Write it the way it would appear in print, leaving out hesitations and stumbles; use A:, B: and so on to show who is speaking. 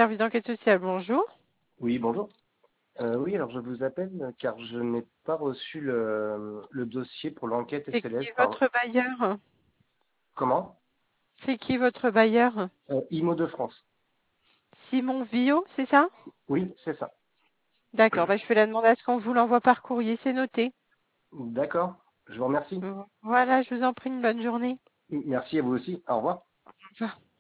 A: service d'enquête sociale, bonjour.
B: Oui, bonjour. Oui, alors je vous appelle car je n'ai pas reçu le dossier pour l'enquête
A: C'est qui
B: SLS par...
A: votre bailleur?
B: Comment?
A: C'est qui votre bailleur?
B: IMO de France.
A: Simon Villot, c'est ça?
B: Oui, c'est ça.
A: D'accord, bah, je fais la demande à ce qu'on vous l'envoie par courrier, c'est noté.
B: D'accord. Je vous remercie.
A: Voilà, je vous en prie, une bonne journée.
B: Merci à vous aussi. Au revoir.
A: Au revoir.